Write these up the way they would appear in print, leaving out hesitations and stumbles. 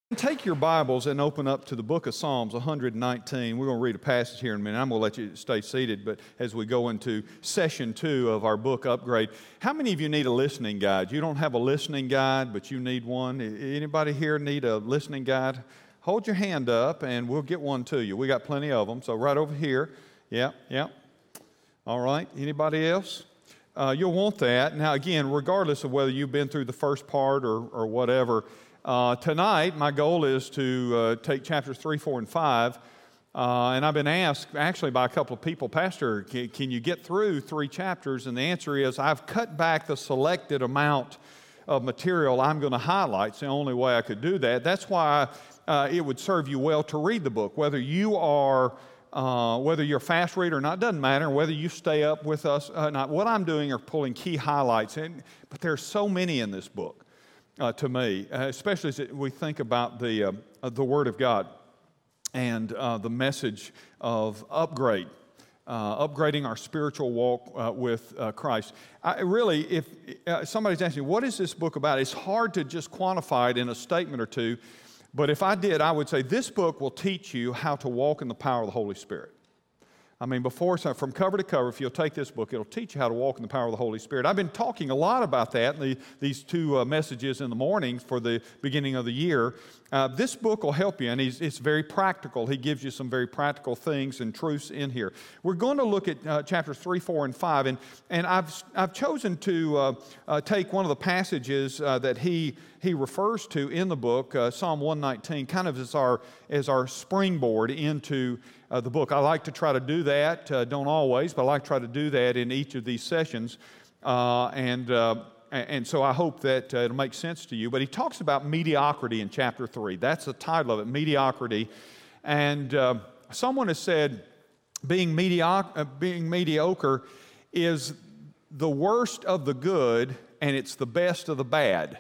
Take your Bibles and open up to the book of Psalms 119. We're going to read a passage here in a minute. I'm going to let you stay seated, but as we go into session 2 of our book upgrade, how many of you need a listening guide? You don't have a listening guide, but you need one. Anybody here need a listening guide? Hold your hand up and we'll get one to you. We got plenty of them. So right over here. Yeah. All right. Anybody else? You'll want that. Now again, regardless of whether you've been through the first part or whatever, tonight, my goal is to take chapters 3, 4, and 5, and I've been asked actually by a couple of people, Pastor, can you get through 3 chapters? And the answer is I've cut back the selected amount of material I'm going to highlight. It's the only way I could do that. That's why it would serve you well to read the book, whether you're a fast reader or not, doesn't matter, whether you stay up with us or not. What I'm doing are pulling key highlights, but there's so many in this book. To me, especially as we think about the Word of God and the message of upgrading our spiritual walk with Christ. If somebody's asking, what is this book about? It's hard to just quantify it in a statement or two, but if I did, I would say this book will teach you how to walk in the power of the Holy Spirit. I mean, from cover to cover, if you'll take this book, it'll teach you how to walk in the power of the Holy Spirit. I've been talking a lot about that in these 2 messages in the morning for the beginning of the year. This book will help you, and it's very practical. He gives you some very practical things and truths in here. We're going to look at chapters 3, 4, and 5, and I've chosen to take one of the passages that he refers to in the book, Psalm 119, kind of as our springboard into the book. I like to try to do that, don't always, but I like to try to do that in each of these sessions, and so I hope that it'll make sense to you. But he talks about mediocrity in chapter 3. That's the title of it, mediocrity. And someone has said being mediocre is the worst of the good and it's the best of the bad.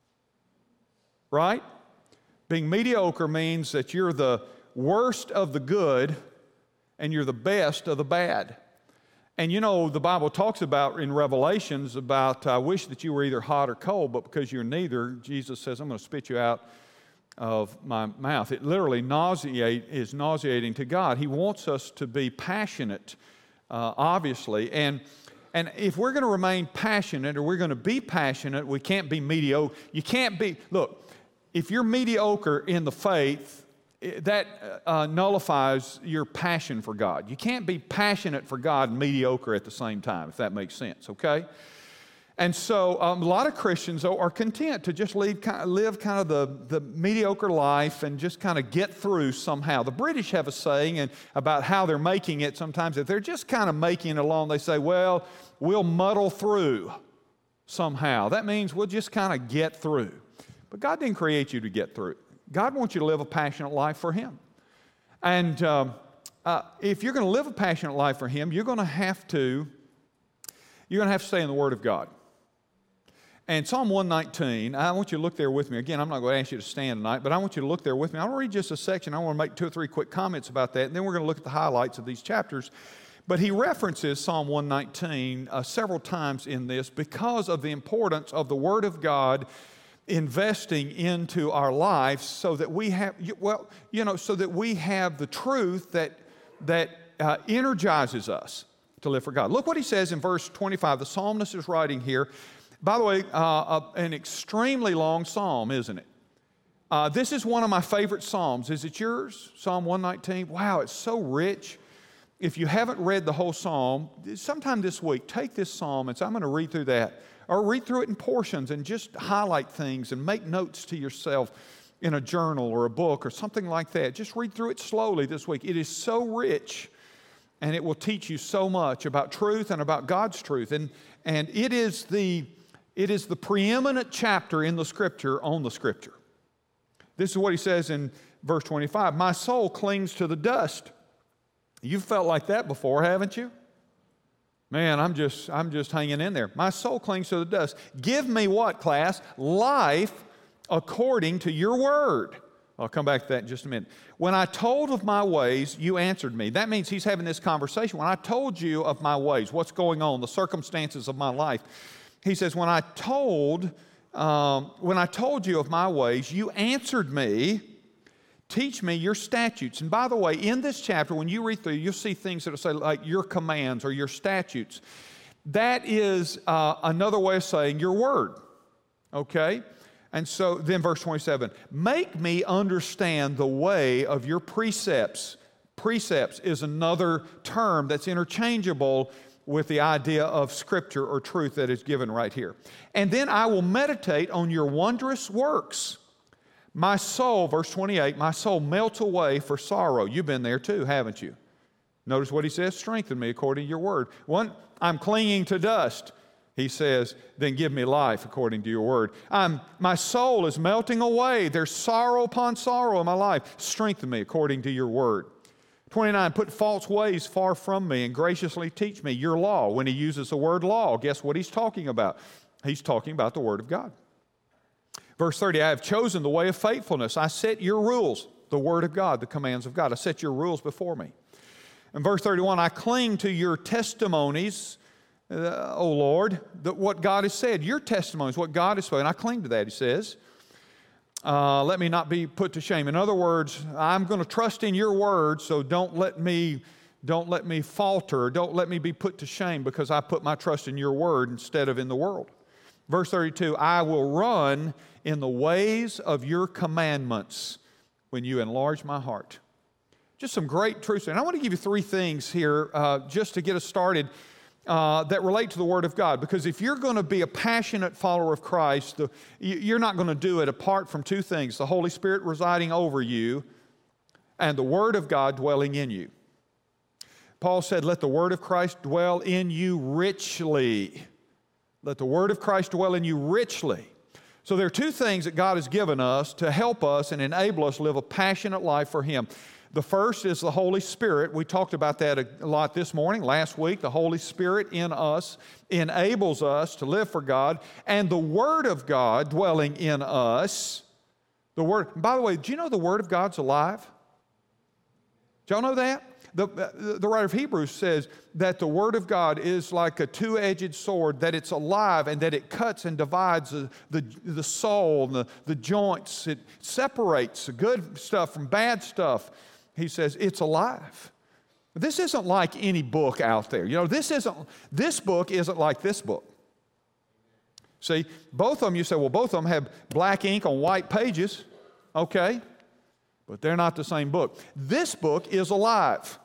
Right? Being mediocre means that you're the worst of the good and you're the best of the bad. And you know, the Bible talks about in Revelations about, I wish that you were either hot or cold, but because you're neither, Jesus says, I'm going to spit you out of my mouth. It literally is nauseating to God. He wants us to be passionate, obviously. And if we're going to remain passionate or we're going to be passionate, we can't be mediocre. Look, if you're mediocre in the faith, that nullifies your passion for God. You can't be passionate for God and mediocre at the same time, if that makes sense, okay? And so a lot of Christians are content to just live kind of the mediocre life and just kind of get through somehow. The British have a saying about how they're making it sometimes. If they're just kind of making it along, they say, well, we'll muddle through somehow. That means we'll just kind of get through. But God didn't create you to get through. God wants you to live a passionate life for Him. And if you're going to live a passionate life for Him, you're going to have to stay in the Word of God. And Psalm 119, I want you to look there with me. Again, I'm not going to ask you to stand tonight, but I want you to look there with me. I'll read just a section. I want to make 2 or 3 quick comments about that, and then we're going to look at the highlights of these chapters. But he references Psalm 119 several times in this because of the importance of the Word of God investing into our lives so that we have, so that we have the truth that energizes us to live for God. Look what he says in verse 25. The psalmist is writing here. By the way, an extremely long psalm, isn't it? This is one of my favorite psalms. Is it yours? Psalm 119? Wow, it's so rich. If you haven't read the whole psalm, sometime this week, take this psalm and say, I'm going to read through that. Or read through it in portions and just highlight things and make notes to yourself in a journal or a book or something like that. Just read through it slowly this week. It is so rich, and it will teach you so much about truth and about God's truth. And it is the preeminent chapter in the Scripture on the Scripture. This is what he says in verse 25. My soul clings to the dust. You've felt like that before, haven't you? Man, I'm just hanging in there. My soul clings to the dust. Give me what, class? Life according to your word. I'll come back to that in just a minute. When I told of my ways, you answered me. That means he's having this conversation. When I told you of my ways, what's going on, the circumstances of my life, he says, when I told when I told you of my ways, you answered me. Teach me your statutes. And by the way, in this chapter, when you read through, you'll see things that will say like your commands or your statutes. That is another way of saying your word. Okay? And so then verse 27, make me understand the way of your precepts. Precepts is another term that's interchangeable with the idea of Scripture or truth that is given right here. And then I will meditate on your wondrous works. My soul, verse 28, my soul melts away for sorrow. You've been there too, haven't you? Notice what he says, strengthen me according to your word. One, I'm clinging to dust. He says, then give me life according to your word. My soul is melting away. There's sorrow upon sorrow in my life. Strengthen me according to your word. 29, put false ways far from me and graciously teach me your law. When he uses the word law, guess what he's talking about? He's talking about the word of God. Verse 30, I have chosen the way of faithfulness. I set your rules, the word of God, the commands of God. I set your rules before me. In verse 31, I cling to your testimonies, O Lord, what God has said. Your testimonies, what God has spoken. I cling to that, he says. Let me not be put to shame. In other words, I'm going to trust in your word, so don't let me falter. Don't let me be put to shame because I put my trust in your word instead of in the world. Verse 32, I will run in the ways of your commandments when you enlarge my heart. Just some great truths. And I want to give you three things here just to get us started that relate to the Word of God. Because if you're going to be a passionate follower of Christ, you're not going to do it apart from two things: the Holy Spirit residing over you and the Word of God dwelling in you. Paul said, let the Word of Christ dwell in you richly. Let the Word of Christ dwell in you richly. So there are two things that God has given us to help us and enable us to live a passionate life for Him. The first is the Holy Spirit. We talked about that a lot this morning, last week. The Holy Spirit in us enables us to live for God. And the Word of God dwelling in us. The Word, by the way, do you know the Word of God's alive? Do y'all know that? The writer of Hebrews says that the Word of God is like a two-edged sword, that it's alive and that it cuts and divides the soul and the joints. It separates the good stuff from bad stuff. He says it's alive. This isn't like any book out there. You know, this book isn't like this book. See, both of them, you say, well, both of them have black ink on white pages. Okay, but they're not the same book. This book is alive.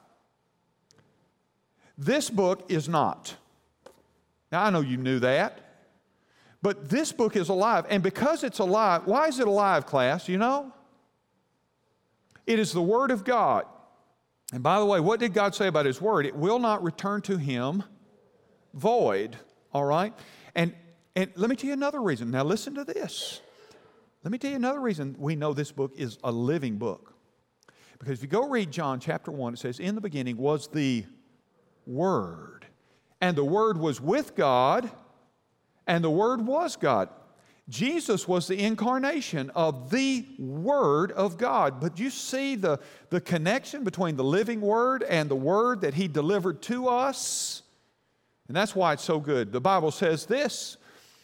This book is not. Now, I know you knew that, but this book is alive. And because it's alive, why is it alive, class? You know? It is the Word of God. And by the way, what did God say about His Word? It will not return to Him void, all right? And let me tell you another reason. Now, listen to this. Let me tell you another reason we know this book is a living book. Because if you go read John chapter 1, it says, in the beginning was the Word. And the Word was with God, and the Word was God. Jesus was the incarnation of the Word of God. But you see the connection between the living Word and the Word that He delivered to us? And that's why it's so good. The Bible says this,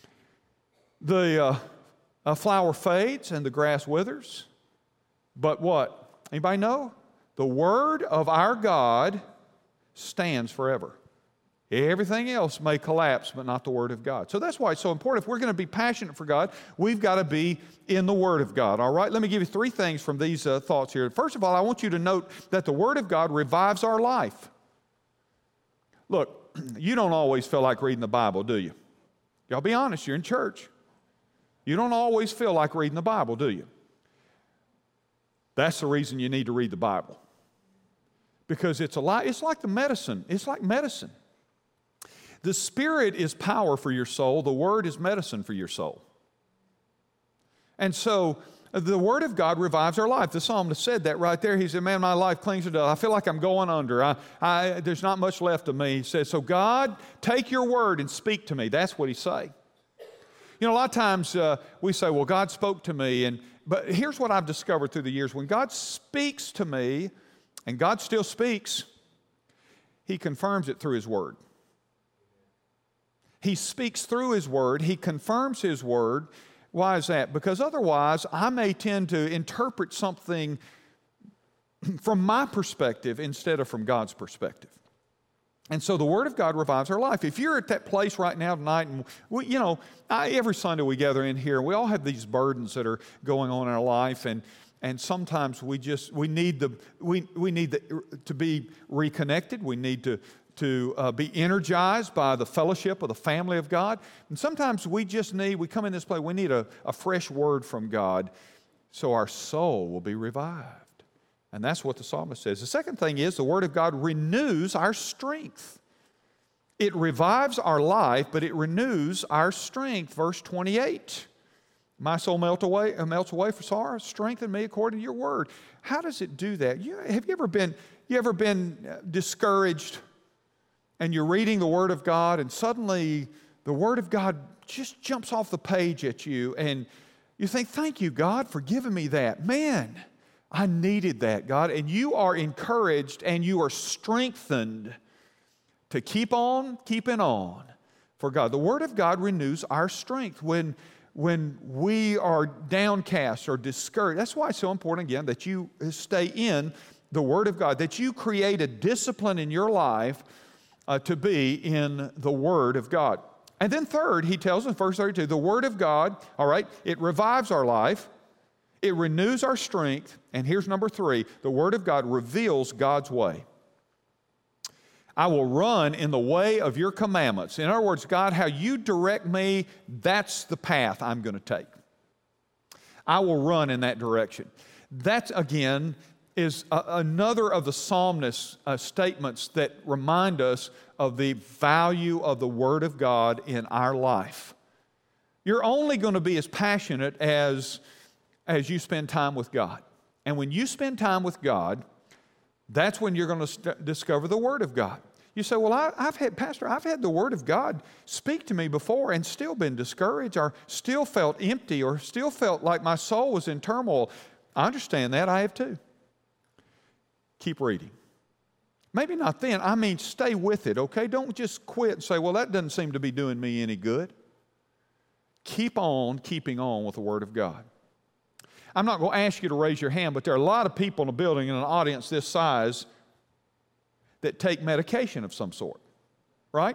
a flower fades and the grass withers, but what? Anybody know? The Word of our God stands forever. Everything else may collapse, but not the Word of God. So that's why it's so important. If we're going to be passionate for God, we've got to be in the Word of God, all right? Let me give you three things from these thoughts here. First of all, I want you to note that the Word of God revives our life. Look, you don't always feel like reading the Bible, do you? Y'all be honest, you're in church. You don't always feel like reading the Bible, do you? That's the reason you need to read the Bible. Because it's like the medicine. It's like medicine. The Spirit is power for your soul. The Word is medicine for your soul. And so the Word of God revives our life. The psalmist said that right there. He said, man, my life clings to death. I feel like I'm going under. There's not much left of me. He says, so God, take your Word and speak to me. That's what he's saying. You know, a lot of times we say, well, God spoke to me. But here's what I've discovered through the years. When God speaks to me, and God still speaks, He confirms it through His Word. He speaks through His Word. He confirms His Word. Why is that? Because otherwise, I may tend to interpret something from my perspective instead of from God's perspective. And so the Word of God revives our life. If you're at that place right now tonight, and every Sunday we gather in here, we all have these burdens that are going on in our life, and sometimes we need to be reconnected. We need to be energized by the fellowship of the family of God. And sometimes we come in this place, we need a fresh word from God so our soul will be revived. And that's what the psalmist says. The second thing is the Word of God renews our strength. It revives our life, but it renews our strength. Verse 28, my soul melts away for sorrow. Strengthen me according to your word. How does it do that? Have you ever been discouraged and you're reading the Word of God and suddenly the Word of God just jumps off the page at you and you think, thank you, God, for giving me that. Man, I needed that, God. And you are encouraged and you are strengthened to keep on keeping on for God. The Word of God renews our strength when we are downcast or discouraged. That's why it's so important, again, that you stay in the Word of God, that you create a discipline in your life to be in the Word of God. And then third, he tells us in verse 32, the Word of God, all right, it revives our life. It renews our strength. And here's number 3. The Word of God reveals God's way. I will run in the way of your commandments. In other words, God, how you direct me, that's the path I'm going to take. I will run in that direction. That, again, is another of the psalmist's statements that remind us of the value of the Word of God in our life. You're only going to be as passionate as you spend time with God. And when you spend time with God, that's when you're going to discover the Word of God. You say, well, I've had the Word of God speak to me before and still been discouraged or still felt empty or still felt like my soul was in turmoil. I understand that. I have too. Keep reading. Maybe not then. I mean, stay with it, okay? Don't just quit and say, well, that doesn't seem to be doing me any good. Keep on keeping on with the Word of God. I'm not going to ask you to raise your hand, but there are a lot of people in a building, in an audience this size, that take medication of some sort, right?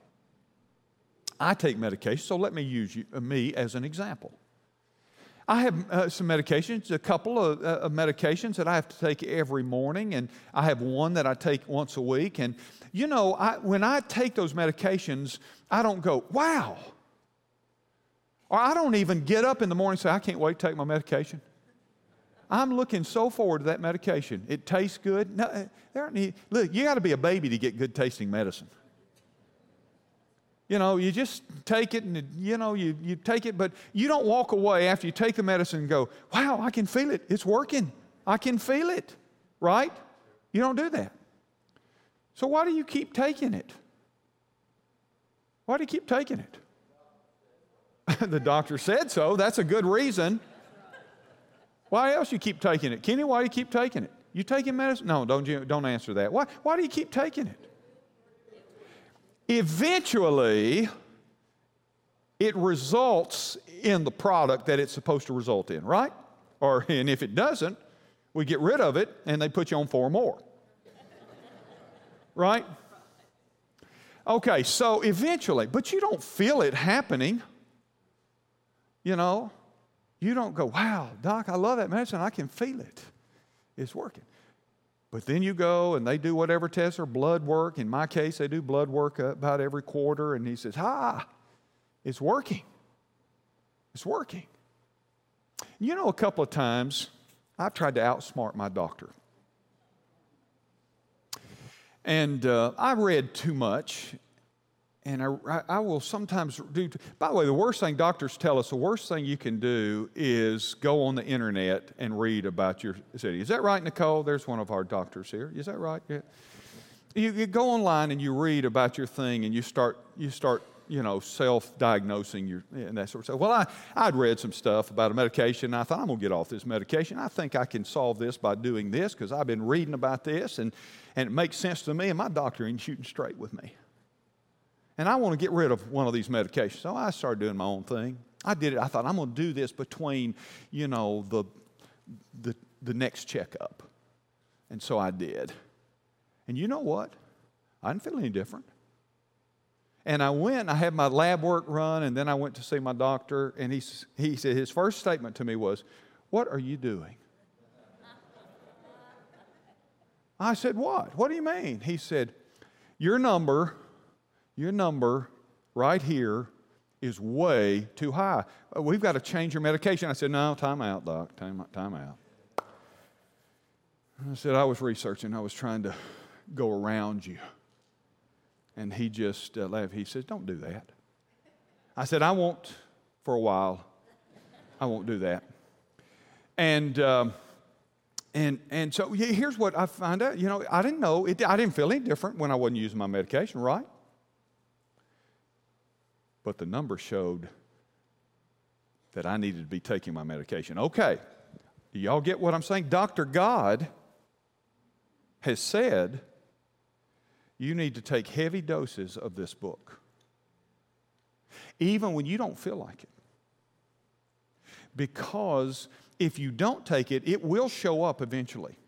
I take medication, so let me use me as an example. I have some medications, a couple of medications that I have to take every morning, and I have one that I take once a week. And, when I take those medications, I don't go, wow. Or I don't even get up in the morning and say, I can't wait to take my medication. I'm looking so forward to that medication. It tastes good. No, look, you got to be a baby to get good tasting medicine. You just take it and, you take it, but you don't walk away after you take the medicine and go, wow, I can feel it. It's working. I can feel it, right? You don't do that. So why do you keep taking it? Why do you keep taking it? The doctor said so. That's a good reason. Why else you keep taking it? Kenny, why do you keep taking it? You taking medicine? No, don't answer that. Why do you keep taking it? Eventually, it results in the product that it's supposed to result in, right? And if it doesn't, we get rid of it and they put you on 4 more. Right? Okay, so eventually, but you don't feel it happening. You don't go, wow, Doc, I love that medicine. I can feel it. It's working. But then you go and they do whatever tests or blood work. In my case, they do blood work about every quarter. And he says, it's working. It's working. A couple of times I've tried to outsmart my doctor. And I read too much. And I will sometimes do, by the way, the worst thing doctors tell us, the worst thing you can do is go on the internet and read about your city. Is that right, Nicole? There's one of our doctors here. Is that right? Yeah. You go online and you read about your thing and you start self-diagnosing and that sort of stuff. Well, I'd read some stuff about a medication, and I thought, I'm going to get off this medication. I think I can solve this by doing this because I've been reading about this, and it makes sense to me, and my doctor ain't shooting straight with me. And I want to get rid of one of these medications. So I started doing my own thing. I did it. I thought, I'm going to do this between, the next checkup. And so I did. And you know what? I didn't feel any different. And I went, I had my lab work run, and then I went to see my doctor, and he said, his first statement to me was, "What are you doing?" I said, "What? What do you mean?" He said, your number right here is way too high. We've got to change your medication. I said, "No, time out, doc, time out." I said, "I was researching. I was trying to go around you." And he just laughed. He says, "Don't do that." I said, "I won't for a while. I won't do that." And so here's what I found out. I didn't know. I didn't feel any different when I wasn't using my medication, right? But the number showed that I needed to be taking my medication. Okay, do y'all get what I'm saying? Dr. God has said you need to take heavy doses of this book, even when you don't feel like it. Because if you don't take it, it will show up eventually.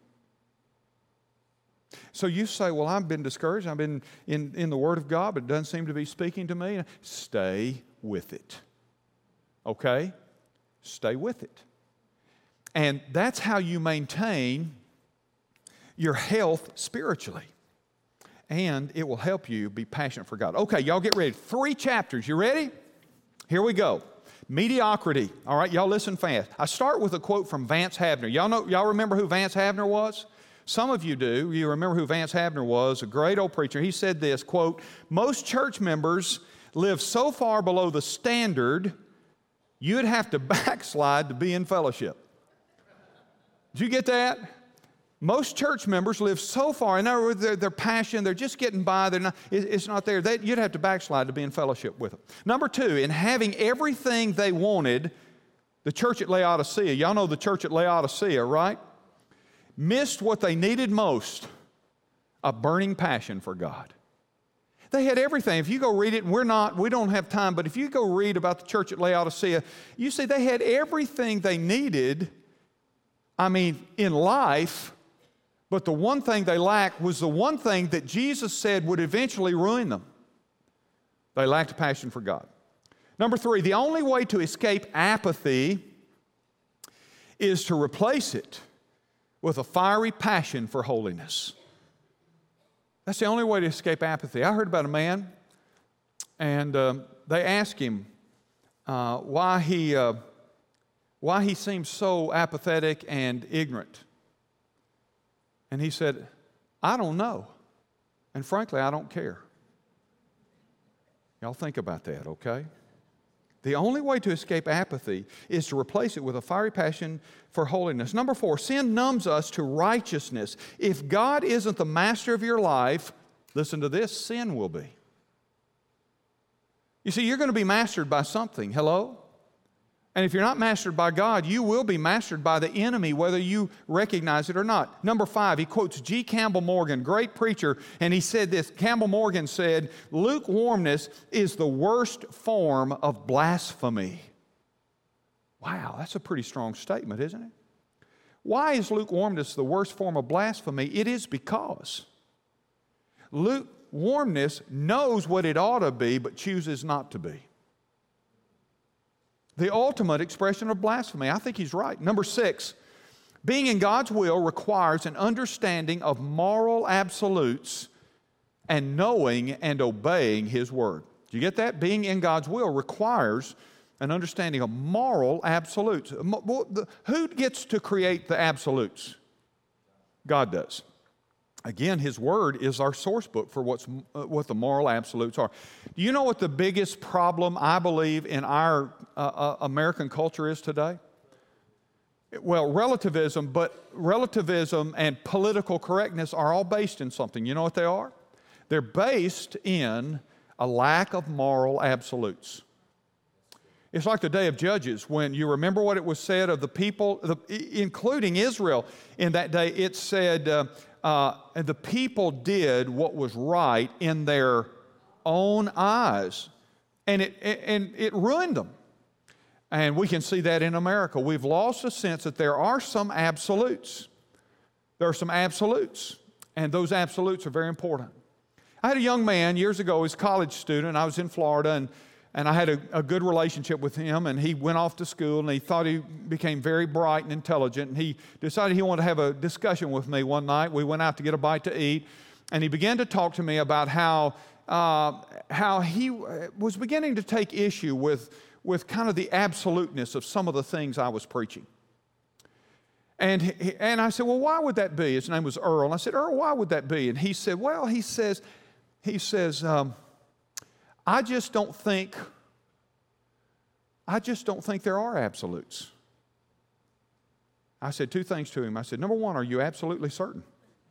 So you say, "Well, I've been discouraged. I've been in the Word of God, but it doesn't seem to be speaking to me." Stay with it. Okay? Stay with it. And that's how you maintain your health spiritually. And it will help you be passionate for God. Okay, y'all get ready. 3 chapters. You ready? Here we go. Mediocrity. All right, y'all listen fast. I start with a quote from Vance Havner. Y'all remember who Vance Havner was? Some of you do. You remember who Vance Havner was, a great old preacher. He said this, quote, "Most church members live so far below the standard, you'd have to backslide to be in fellowship." Did you get that? Most church members live so far, in other words, their passion, they're just getting by, it's not there. You'd have to backslide to be in fellowship with them. Number 2, in having everything they wanted, the church at Laodicea, y'all know the church at Laodicea, right? Missed what they needed most, a burning passion for God. They had everything. If you go read it, and we don't have time, but if you go read about the church at Laodicea, you see they had everything they needed, in life. But the one thing they lacked was the one thing that Jesus said would eventually ruin them. They lacked a passion for God. Number 3, the only way to escape apathy is to replace it with a fiery passion for holiness. That's the only way to escape apathy. I heard about a man, and they asked him why he seemed so apathetic and ignorant. And he said, "I don't know. And frankly, I don't care." Y'all think about that, okay? The only way to escape apathy is to replace it with a fiery passion for holiness. Number 4, sin numbs us to righteousness. If God isn't the master of your life, listen to this, sin will be. You see, you're going to be mastered by something. Hello? And if you're not mastered by God, you will be mastered by the enemy, whether you recognize it or not. Number 5, he quotes G. Campbell Morgan, great preacher, and he said this. Campbell Morgan said, "Lukewarmness is the worst form of blasphemy." Wow, that's a pretty strong statement, isn't it? Why is lukewarmness the worst form of blasphemy? It is because lukewarmness knows what it ought to be, but chooses not to be. The ultimate expression of blasphemy. I think he's right. Number 6, being in God's will requires an understanding of moral absolutes and knowing and obeying His Word. Do you get that? Being in God's will requires an understanding of moral absolutes. Who gets to create the absolutes? God does. Again, His Word is our source book for what the moral absolutes are. Do you know what the biggest problem, I believe, in our American culture is today? Well, relativism, but relativism and political correctness are all based in something. You know what they are? They're based in a lack of moral absolutes. It's like the day of Judges, when you remember what it was said of the people, including Israel in that day. It said, the people did what was right in their own eyes, and it ruined them. And we can see that in America. We've lost a sense that there are some absolutes. There are some absolutes, and those absolutes are very important. I had a young man years ago, he was a college student. I was in Florida, and I had a good relationship with him, and he went off to school, and he thought he became very bright and intelligent, and he decided he wanted to have a discussion with me one night. We went out to get a bite to eat, and he began to talk to me about how he was beginning to take issue with kind of the absoluteness of some of the things I was preaching. And I said, well, why would that be? His name was Earl. And I said, Earl, why would that be? And he said, well, he says, I just don't think there are absolutes. I said two things to him. I said, number one, are you absolutely certain?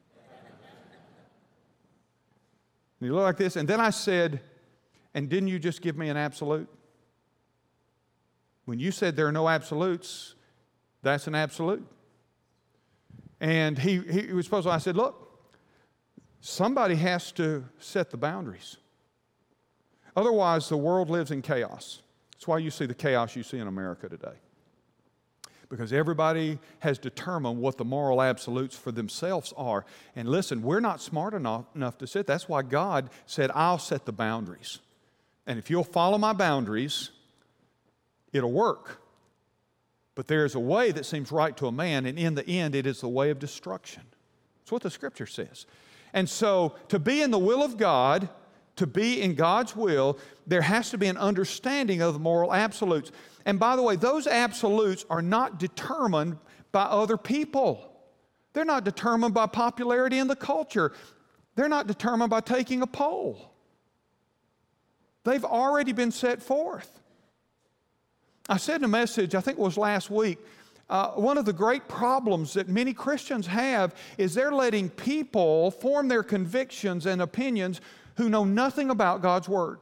And he looked like this, and then I said, and didn't you just give me an absolute? When you said there are no absolutes, that's an absolute. And he was supposed to, I said, look, somebody has to set the boundaries. Otherwise, the world lives in chaos. That's why you see the chaos you see in America today. Because everybody has determined what the moral absolutes for themselves are. And listen, we're not smart enough to sit. That's why God said, I'll set the boundaries. And if you'll follow my boundaries, it'll work. But there's a way that seems right to a man, and in the end, it is the way of destruction. That's what the Scripture says. And so, to be in the will of God, to be in God's will, there has to be an understanding of the moral absolutes. And by the way, those absolutes are not determined by other people. They're not determined by popularity in the culture. They're not determined by taking a poll. They've already been set forth. I said in a message, I think it was last week, one of the great problems that many Christians have is they're letting people form their convictions and opinions who know nothing about God's Word.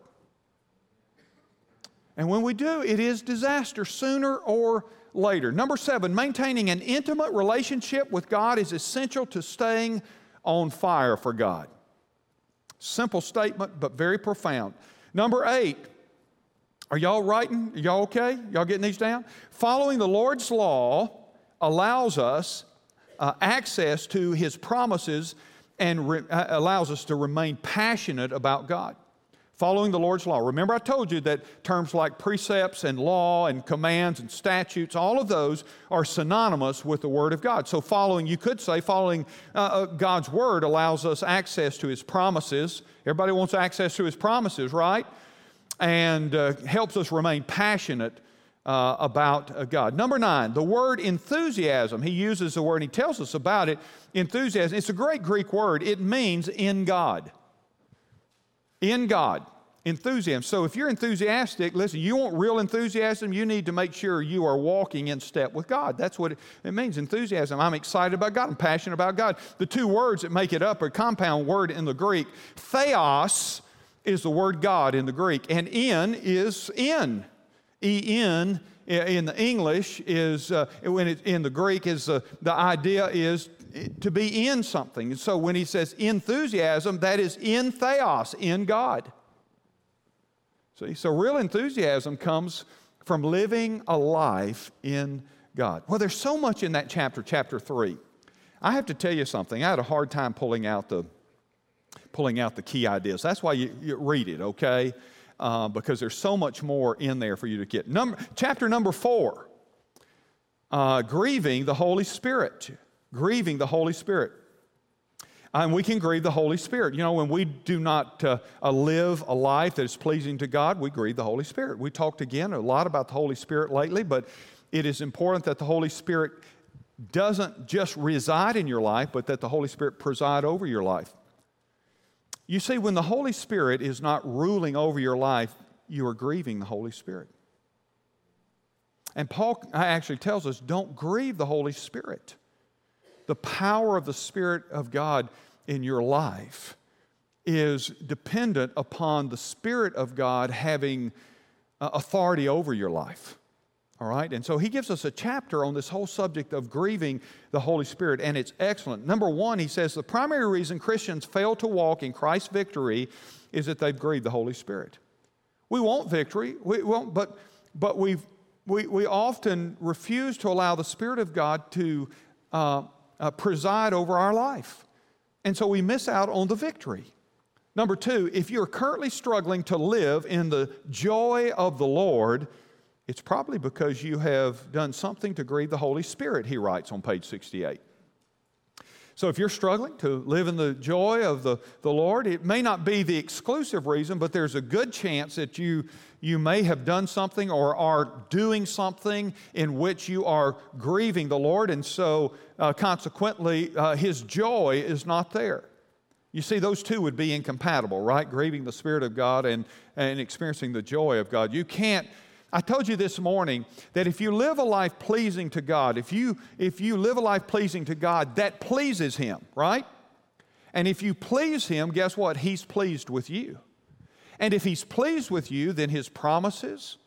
And when we do, it is disaster sooner or later. Number 7, maintaining an intimate relationship with God is essential to staying on fire for God. Simple statement, but very profound. Number 8, are y'all writing? Are y'all okay? Y'all getting these down? Following the Lord's law allows us access to His promises and allows us to remain passionate about God. Following the Lord's law. Remember I told you that terms like precepts and law and commands and statutes, all of those are synonymous with the Word of God. So you could say following God's Word allows us access to His promises. Everybody wants access to His promises, right? And helps us remain passionate about God. Number 9, the word enthusiasm. He uses the word, and he tells us about it, enthusiasm. It's a great Greek word. It means in God. In God. Enthusiasm. So if you're enthusiastic, listen, you want real enthusiasm, you need to make sure you are walking in step with God. That's what it means, enthusiasm. I'm excited about God. I'm passionate about God. The two words that make it up are a compound word in the Greek. Theos is the word God in the Greek, and in is in. En in the English is, in the Greek is, the idea is to be in something. And so when he says enthusiasm, that is in theos, in God. See, so real enthusiasm comes from living a life in God. Well, there's so much in that chapter 3. I have to tell you something. I had a hard time pulling out the key ideas. That's why you read it, okay? Because there's so much more in there for you to get. Chapter number 4, grieving the Holy Spirit. Grieving the Holy Spirit. And we can grieve the Holy Spirit. You know, when we do not live a life that is pleasing to God, we grieve the Holy Spirit. We talked again a lot about the Holy Spirit lately, but it is important that the Holy Spirit doesn't just reside in your life, but that the Holy Spirit preside over your life. You see, when the Holy Spirit is not ruling over your life, you are grieving the Holy Spirit. And Paul actually tells us, don't grieve the Holy Spirit. The power of the Spirit of God in your life is dependent upon the Spirit of God having authority over your life. All right? And so he gives us a chapter on this whole subject of grieving the Holy Spirit, and it's excellent. Number 1, he says the primary reason Christians fail to walk in Christ's victory is that they've grieved the Holy Spirit. We want victory, we won't, but we often refuse to allow the Spirit of God to preside over our life. And so we miss out on the victory. Number two, if you're currently struggling to live in the joy of the Lord, it's probably because you have done something to grieve the Holy Spirit, he writes on page 68. So if you're struggling to live in the joy of the Lord, it may not be the exclusive reason, but there's a good chance that you may have done something or are doing something in which you are grieving the Lord, and so consequently, His joy is not there. You see, those two would be incompatible, right? Grieving the Spirit of God and experiencing the joy of God. You can't. I told you this morning that if you live a life pleasing to God, if you live a life pleasing to God, that pleases Him, right? And if you please Him, guess what? He's pleased with you. And if He's pleased with you, then His promises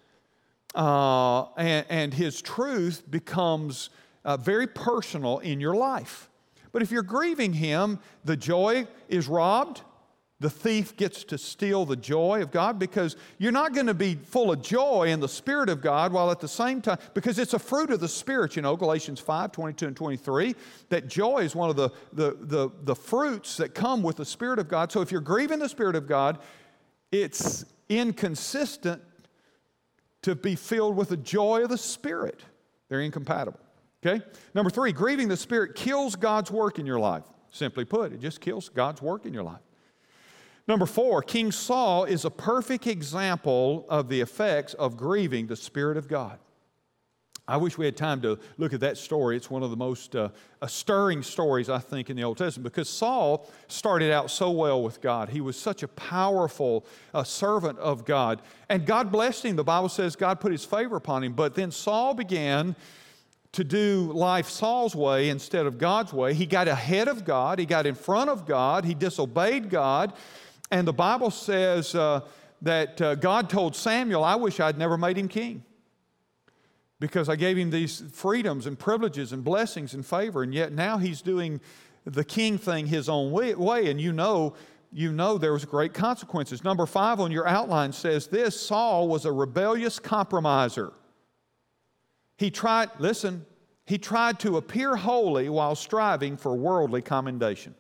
and His truth becomes very personal in your life. But if you're grieving Him, the joy is robbed. The thief gets to steal the joy of God, because you're not going to be full of joy in the Spirit of God while at the same time, because it's a fruit of the Spirit, Galatians 5, 22 and 23, that joy is one of the fruits that come with the Spirit of God. So if you're grieving the Spirit of God, it's inconsistent to be filled with the joy of the Spirit. They're incompatible. Okay? Number three, grieving the Spirit kills God's work in your life. Simply put, it just kills God's work in your life. Number four, King Saul is a perfect example of the effects of grieving the Spirit of God. I wish we had time to look at that story. It's one of the most stirring stories, I think, in the Old Testament, because Saul started out so well with God. He was such a powerful servant of God. And God blessed him. The Bible says God put His favor upon him. But then Saul began to do life Saul's way instead of God's way. He got ahead of God. He got in front of God. He disobeyed God. And the Bible says that God told Samuel, I wish I'd never made him king, because I gave him these freedoms and privileges and blessings and favor, and yet now he's doing the king thing his own way, and you know there was great consequences. Number 5 on your outline says this: Saul was a rebellious compromiser. He tried to appear holy while striving for worldly commendation.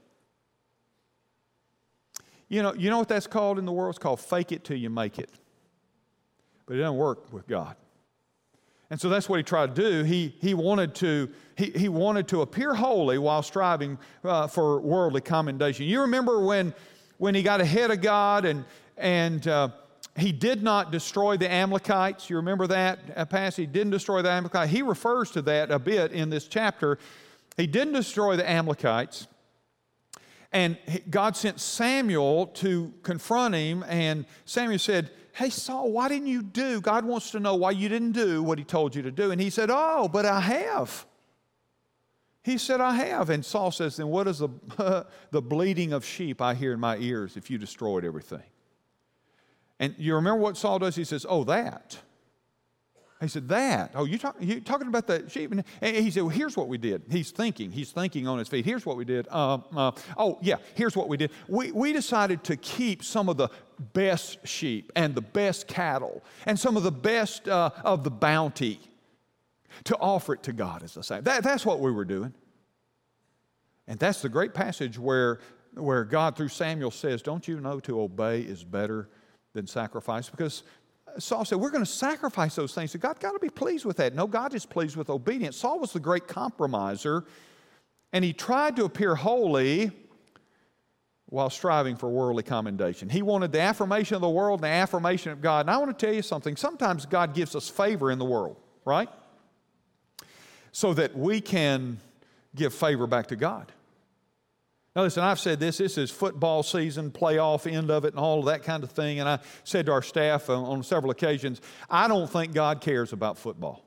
You know what that's called in the world? It's called fake it till you make it. But it doesn't work with God. And so that's what he tried to do. He wanted to appear holy while striving for worldly commendation. You remember when he got ahead of God and he did not destroy the Amalekites. You remember that passage? He didn't destroy the Amalekites. He refers to that a bit in this chapter. He didn't destroy the Amalekites. And God sent Samuel to confront him, and Samuel said, hey, Saul, why didn't you do? God wants to know why you didn't do what He told you to do. And he said, oh, but I have. He said, I have. And Saul says, then what is the bleating of sheep I hear in my ears if you destroyed everything? And you remember what Saul does? He says, oh, that. He said, that. Oh, you talking about the sheep? And he said, well, here's what we did. He's thinking on his feet. Here's what we did. Here's what we did. We decided to keep some of the best sheep and the best cattle and some of the best of the bounty to offer it to God, as I say. That's what we were doing. And that's the great passage where God, through Samuel, says, don't you know to obey is better than sacrifice? Because Saul said, we're going to sacrifice those things. So God got to be pleased with that. No, God is pleased with obedience. Saul was the great compromiser, and he tried to appear holy while striving for worldly commendation. He wanted the affirmation of the world and the affirmation of God. And I want to tell you something. Sometimes God gives us favor in the world, right? So that we can give favor back to God. Now listen, I've said this is football season, playoff end of it and all of that kind of thing. And I said to our staff on several occasions, I don't think God cares about football.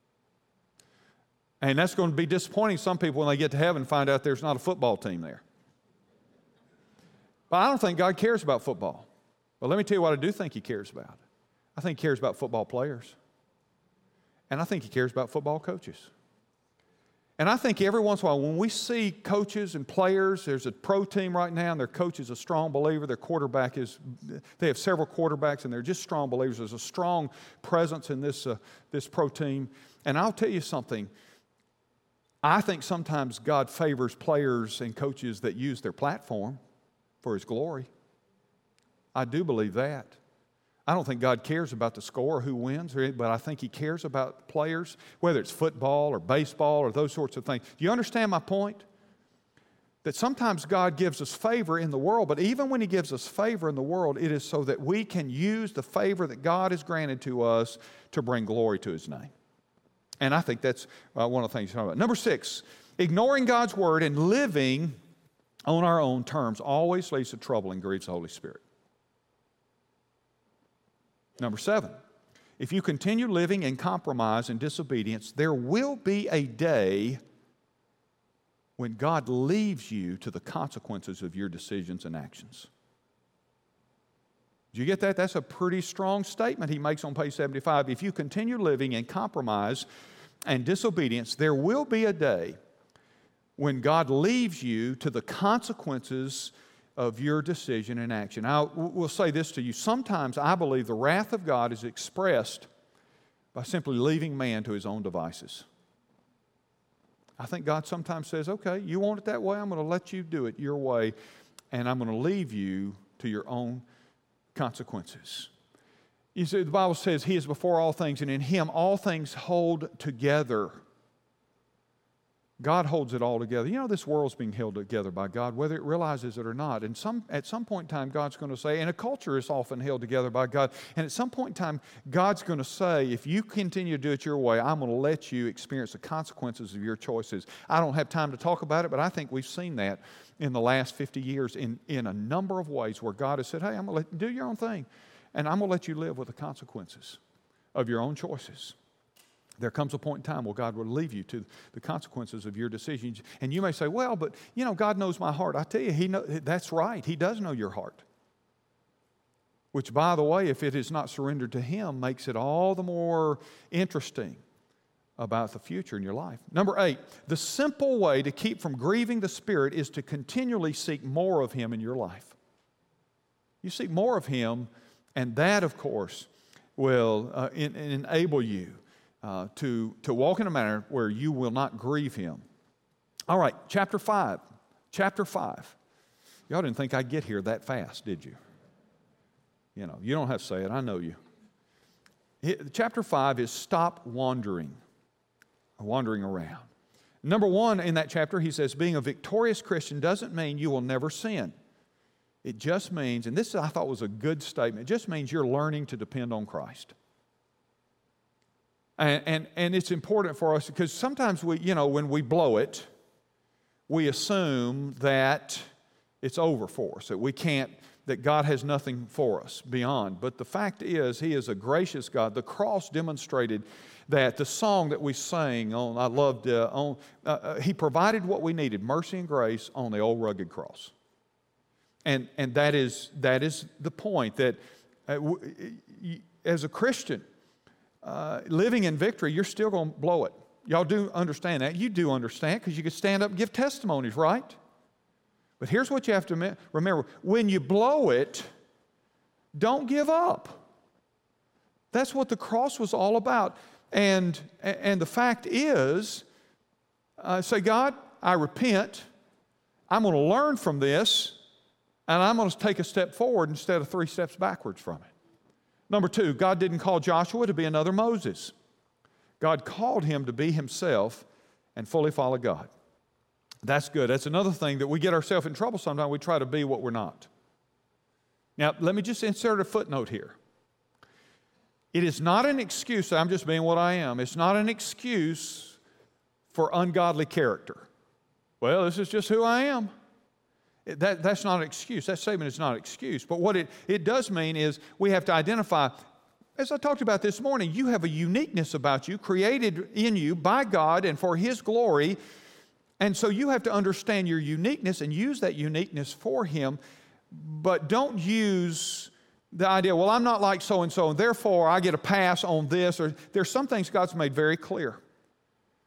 And that's going to be disappointing to some people when they get to heaven and find out there's not a football team there. But I don't think God cares about football. But let me tell you what I do think He cares about. I think He cares about football players. And I think He cares about football coaches. And I think every once in a while, when we see coaches and players, there's a pro team right now, and their coach is a strong believer. Their quarterback they have several quarterbacks, and they're just strong believers. There's a strong presence in this pro team. And I'll tell you something. I think sometimes God favors players and coaches that use their platform for His glory. I do believe that. I don't think God cares about the score or who wins, but I think He cares about players, whether it's football or baseball or those sorts of things. Do you understand my point? That sometimes God gives us favor in the world, but even when He gives us favor in the world, it is so that we can use the favor that God has granted to us to bring glory to His name. And I think that's one of the things to talk about. Number 6, ignoring God's Word and living on our own terms always leads to trouble and grieves the Holy Spirit. Number 7, if you continue living in compromise and disobedience, there will be a day when God leaves you to the consequences of your decisions and actions. Do you get that? That's a pretty strong statement He makes on page 75. If you continue living in compromise and disobedience, there will be a day when God leaves you to the consequences of your decision and action. I will say this to you. Sometimes I believe the wrath of God is expressed by simply leaving man to his own devices. I think God sometimes says, okay, you want it that way, I'm going to let you do it your way, and I'm going to leave you to your own consequences. You see, the Bible says He is before all things, and in Him all things hold together. God holds it all together. You know, this world's being held together by God, whether it realizes it or not. And at some point in time, God's going to say, and a culture is often held together by God, and at some point in time, God's going to say, if you continue to do it your way, I'm going to let you experience the consequences of your choices. I don't have time to talk about it, but I think we've seen that in the last 50 years in a number of ways where God has said, hey, I'm going to let you do your own thing, and I'm going to let you live with the consequences of your own choices. There comes a point in time where God will leave you to the consequences of your decisions. And you may say, well, but, you know, God knows my heart. I tell you, that's right. He does know your heart. Which, by the way, if it is not surrendered to Him, makes it all the more interesting about the future in your life. Number 8, the simple way to keep from grieving the Spirit is to continually seek more of Him in your life. You seek more of Him, and that, of course, will enable you to walk in a manner where you will not grieve Him. All right, chapter 5. Chapter 5. Y'all didn't think I'd get here that fast, did you? You know, you don't have to say it. I know you. Chapter 5 is stop wandering around. Number 1 in that chapter, he says, being a victorious Christian doesn't mean you will never sin. It just means, and this I thought was a good statement, it just means you're learning to depend on Christ. And it's important for us because sometimes when we blow it, we assume that it's over for us, that God has nothing for us beyond. But the fact is, He is a gracious God. The cross demonstrated that. The song that we sang on, I loved, He provided what we needed, mercy and grace on the old rugged cross. And that is the point, that as a Christian, living in victory, you're still going to blow it. Y'all do understand that. You do understand because you can stand up and give testimonies, right? But here's what you have to remember. When you blow it, don't give up. That's what the cross was all about. And the fact is, say, God, I repent. I'm going to learn from this, and I'm going to take a step forward instead of 3 steps backwards from it. Number 2, God didn't call Joshua to be another Moses. God called him to be himself and fully follow God. That's good. That's another thing that we get ourselves in trouble sometimes. We try to be what we're not. Now, let me just insert a footnote here. It is not an excuse, I'm just being what I am. It's not an excuse for ungodly character. Well, this is just who I am. That's not an excuse. That statement is not an excuse. But what it does mean is we have to identify, as I talked about this morning, you have a uniqueness about you, created in you by God and for His glory. And so you have to understand your uniqueness and use that uniqueness for Him. But don't use the idea, well, I'm not like so-and-so, and therefore I get a pass on this. Or there's some things God's made very clear.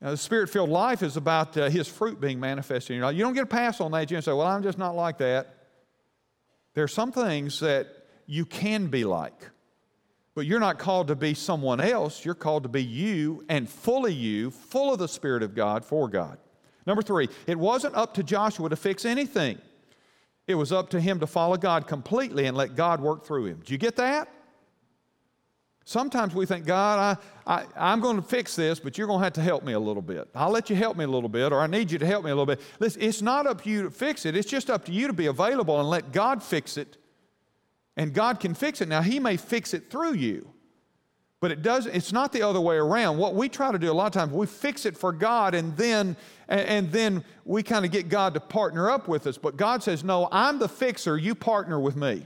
The Spirit-filled life is about His fruit being manifested in your life. You don't get a pass on that. You don't say, well, I'm just not like that. There are some things that you can be like, but you're not called to be someone else. You're called to be you, full of the Spirit of God, for God. Number 3, it wasn't up to Joshua to fix anything. It was up to him to follow God completely and let God work through him. Do you get that? Sometimes we think, God, I'm going to fix this, but you're going to have to help me a little bit. I'll let you help me a little bit, or I need you to help me a little bit. Listen, it's not up to you to fix it. It's just up to you to be available and let God fix it. And God can fix it. Now, He may fix it through you, but it's not the other way around. What we try to do a lot of times, we fix it for God, and then we kind of get God to partner up with us. But God says, no, I'm the fixer. You partner with me.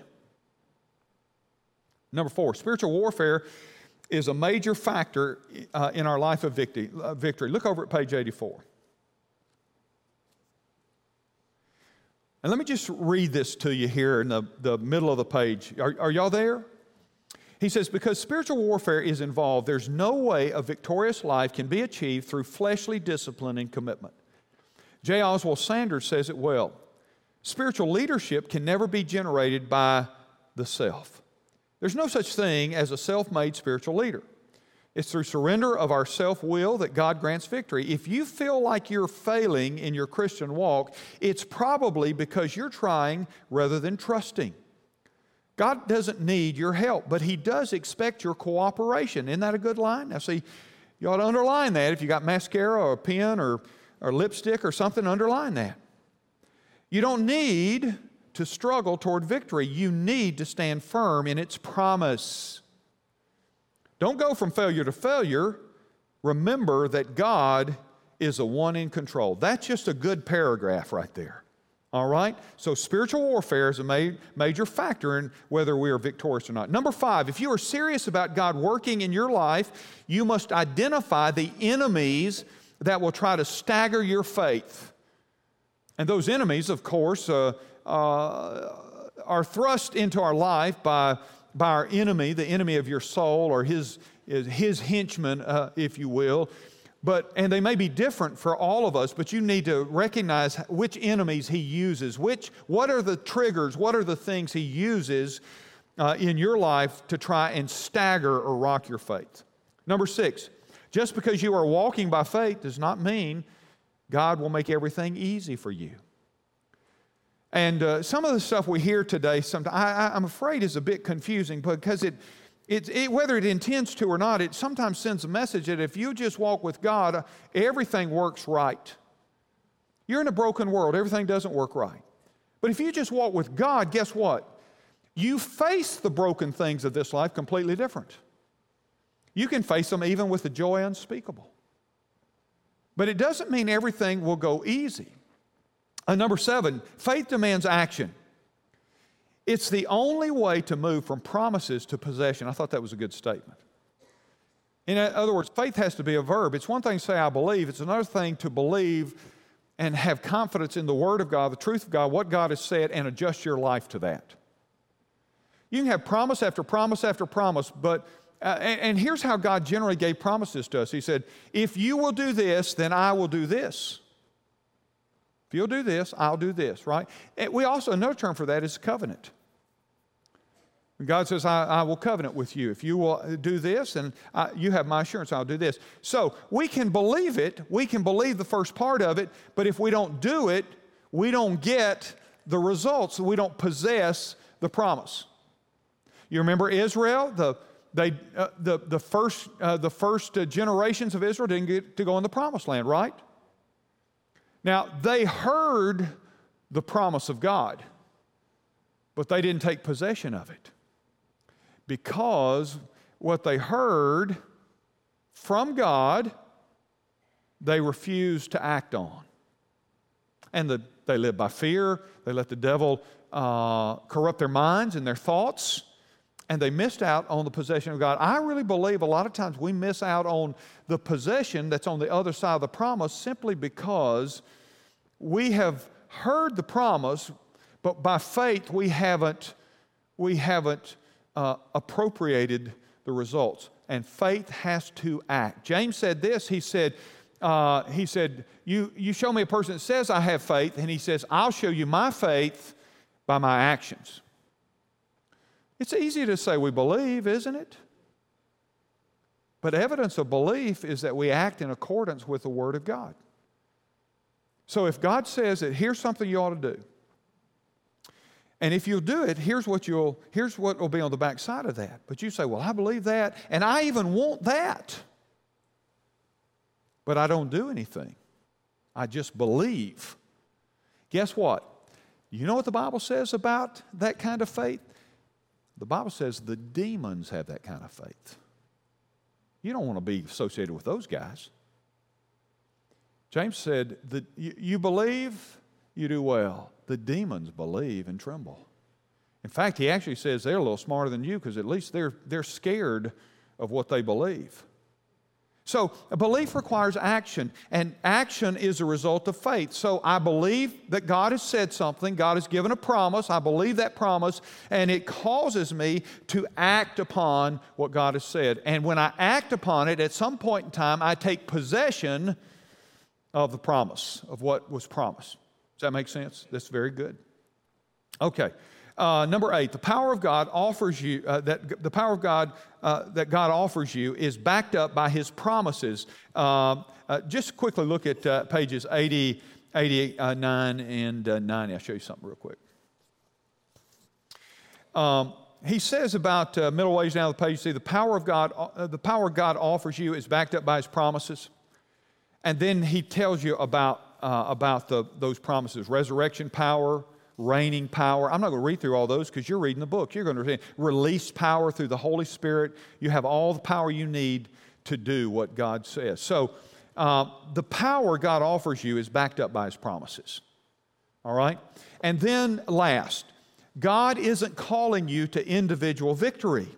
Number 4, spiritual warfare is a major factor in our life of victory. Look over at page 84. And let me just read this to you here in the middle of the page. Are y'all there? He says, because spiritual warfare is involved, there's no way a victorious life can be achieved through fleshly discipline and commitment. J. Oswald Sanders says it well. Spiritual leadership can never be generated by the self. There's no such thing as a self-made spiritual leader. It's through surrender of our self-will that God grants victory. If you feel like you're failing in your Christian walk, it's probably because you're trying rather than trusting. God doesn't need your help, but He does expect your cooperation. Isn't that a good line? Now see, you ought to underline that. If you got mascara or a pen or lipstick or something, underline that. You don't need to struggle toward victory. You need to stand firm in its promise. Don't go from failure to failure. Remember that God is the one in control. That's just a good paragraph right there. All right? So spiritual warfare is a major factor in whether we are victorious or not. Number 5, if you are serious about God working in your life, you must identify the enemies that will try to stagger your faith. And those enemies, of course, are thrust into our life by our enemy, the enemy of your soul, or his henchman, if you will. And they may be different for all of us, but you need to recognize which enemies he uses. What are the triggers? What are the things he uses in your life to try and stagger or rock your faith? Number 6, just because you are walking by faith does not mean God will make everything easy for you. And some of the stuff we hear today, I'm afraid is a bit confusing because whether it intends to or not, it sometimes sends a message that if you just walk with God, everything works right. You're in a broken world. Everything doesn't work right. But if you just walk with God, guess what? You face the broken things of this life completely different. You can face them even with a joy unspeakable. But it doesn't mean everything will go easy. Number 7, faith demands action. It's the only way to move from promises to possession. I thought that was a good statement. In other words, faith has to be a verb. It's one thing to say, I believe. It's another thing to believe and have confidence in the Word of God, the truth of God, what God has said, and adjust your life to that. You can have promise after promise after promise, but and here's how God generally gave promises to us. He said, if you will do this, then I will do this. If you'll do this, I'll do this, right? And another term for that is covenant. God says, I will covenant with you. If you will do this, and you have my assurance, I'll do this. So we can believe it. We can believe the first part of it, but if we don't do it, we don't get the results. We don't possess the promise. You remember Israel? The first generations of Israel didn't get to go in the promised land, right? Now, they heard the promise of God, but they didn't take possession of it because what they heard from God, they refused to act on. And they lived by fear. They let the devil corrupt their minds and their thoughts, and they missed out on the possession of God. I really believe a lot of times we miss out on the possession that's on the other side of the promise simply because we have heard the promise, but by faith we haven't appropriated the results. And faith has to act. James said this, he said, he said, you show me a person that says I have faith, and he says, I'll show you my faith by my actions. It's easy to say we believe, isn't it? But evidence of belief is that we act in accordance with the Word of God. So if God says that here's something you ought to do, and if you'll do it, here's what will be on the back side of that. But you say, well, I believe that, and I even want that. But I don't do anything. I just believe. Guess what? You know what the Bible says about that kind of faith? The Bible says the demons have that kind of faith. You don't want to be associated with those guys. James said that you believe, you do well. The demons believe and tremble. In fact, he actually says they're a little smarter than you because at least they're scared of what they believe. So a belief requires action, and action is a result of faith. So I believe that God has said something, God has given a promise, I believe that promise, and it causes me to act upon what God has said. And when I act upon it, at some point in time, I take possession of the promise, of what was promised. Does that make sense? That's very good. Okay. Number 8, the power of God offers you the power of God that God offers you is backed up by His promises. Just quickly look at pages 80, 89, and 90. I'll show you something real quick. He says about middle ways down the page, you see the power of God God offers you is backed up by His promises, and then he tells you about those promises: resurrection power, reigning power. I'm not going to read through all those because you're reading the book. You're going to read released power through the Holy Spirit. You have all the power you need to do what God says. So the power God offers you is backed up by His promises. All right? And then last, God isn't calling you to individual victory.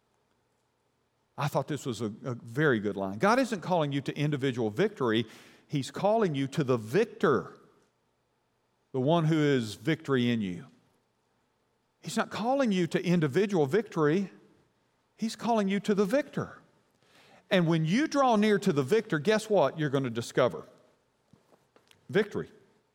I thought this was a very good line. God isn't calling you to individual victory. He's calling you to the victor, the one who is victory in you. He's not calling you to individual victory. He's calling you to the victor. And when you draw near to the victor, guess what you're going to discover? Victory.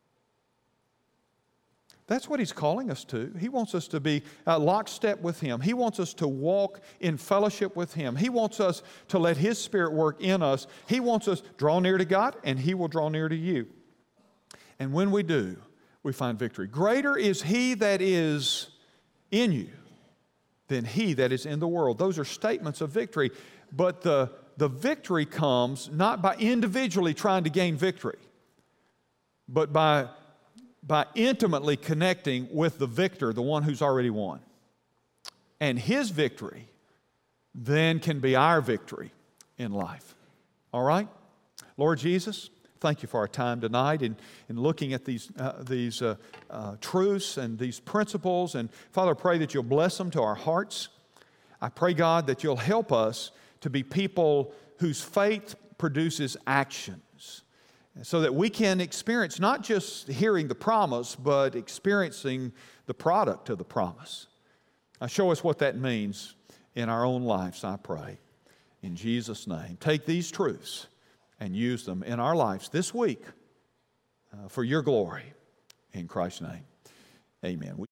That's what He's calling us to. He wants us to be lockstep with Him. He wants us to walk in fellowship with Him. He wants us to let His Spirit work in us. He wants us to draw near to God, and He will draw near to you. And when we do, we find victory. Greater is He that is in you than he that is in the world. Those are statements of victory. But the victory comes not by individually trying to gain victory, but by intimately connecting with the victor, the one who's already won. And his victory then can be our victory in life. All right? Lord Jesus, thank you for our time tonight in looking at these truths and these principles. And Father, I pray that you'll bless them to our hearts. I pray, God, that you'll help us to be people whose faith produces actions, so that we can experience not just hearing the promise, but experiencing the product of the promise. Now, show us what that means in our own lives, I pray. In Jesus' name, take these truths and use them in our lives this week for your glory. In Christ's name, amen.